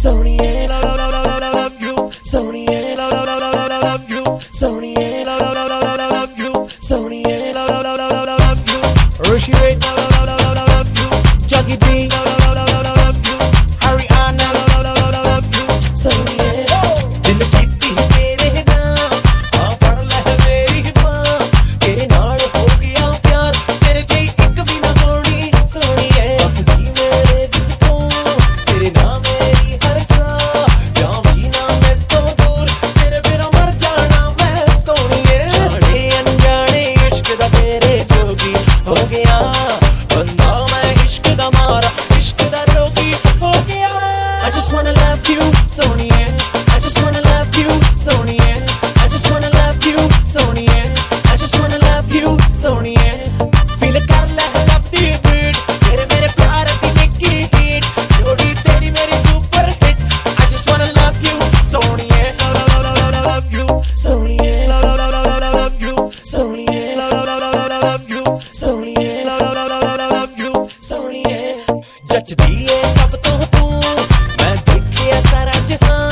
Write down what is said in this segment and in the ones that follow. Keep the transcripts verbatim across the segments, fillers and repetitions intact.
Sony, love, love, love, love, love, love you. Sony, love, love, love, love, love, love you. Sony, love, love, love, love, love, love you. Sony, love, love, love, love, love, love you. Rishi Ray, love, love, love, love, love, love you. Jackie B, love, love, love, love, love, love you. Haryana, love, love, love, love, love you. Sony, दिल कीती तेरे नाम आ फड़ ले मेरी बां तेरे नाल हो गया प्यार तेरे जई एक भी ना होनी सोहणीए हसदी मेरे विच तू तेरे नाम मेरी हर सा जावी ना मैं तो दूर तेरे बिना मर जाना मैं सोहणीए जाने अनजाने इश्क दा तेरे जोगी हो गया बंदा मैं इश्क दा मारा इश्क दा रोगी हो गया I just wanna love you सोहणीए I just wanna love you, Sony. I just wanna love you, Sony. I just wanna love you, Sony. Feel कर ले love the beat, तेरे मेरे प्यार दी निकी hit, जोड़ी तेरी मेरी super hit. I just wanna love you, Sony. love, love, love, love, love you. Sony, love, love, love, love, love, love you. Sony, love, love, love, love, love, love you. Sony, love, love, love, love, love, love you. Sony, जचदी है सब तो तू, मैं देखिया सारा जहां.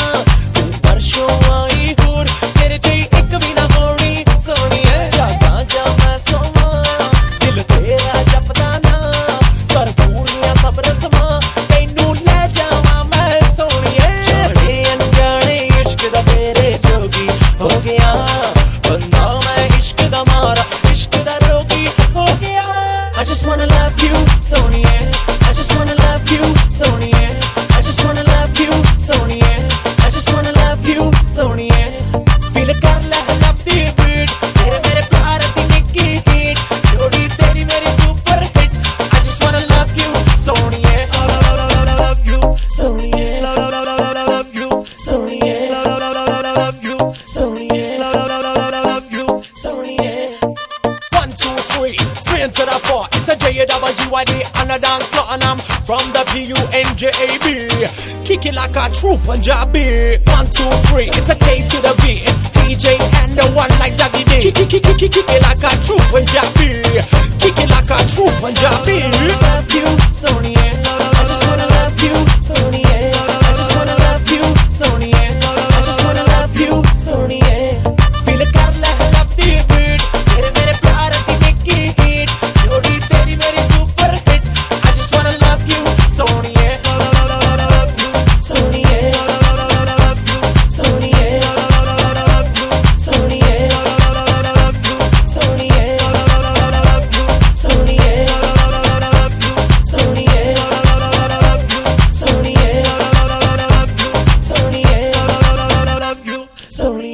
I just wanna love you, Sony. I just wanna love you, Sony. I just wanna love you, Sony. I just wanna love you, Sony. Feel कर ले love the beat, तेरे मेरे प्यार दी निकी hit, जोड़ी तेरी मेरी super hit. I just wanna love you, Sony. love, love, love, love, love you. Sony, love, love, love, love, love you. Sony, love, love, love, love, love you. Sony, love, love, love, love, love you. Sony. One, two, three, three into the four. It's a J A W I D on the dance floor, and I'm from the P U N J A B. Kick it like a true Punjabi. One, two, three, it's a K to the V. It's T J and the one like Jackie D. Kick, kick, kick, kick, kick it like a true Punjabi. Kick it like a true Punjabi. Love you, Sony. I just wanna love you, Sony. I just wanna love you, Sony. I just wanna love you, Sony. Feel कर ले love the beat, तेरे मेरे प्यार दी निकी hit, जोड़ी तेरी मेरी super hit. I just wanna love you, Sony. Love, love, love, love, love you. Sony, love, love, love, love, love you. Sony, love, love, love, love, love you. Sony, love, love, love, love, love you. Sony, love, love, love, love, love you. Sony, love, love, love, love, love you. Sony, love, love, love, love, love you. Sony, love, love, love, love, love you. Sony, love, love, love, love, love you. Sony.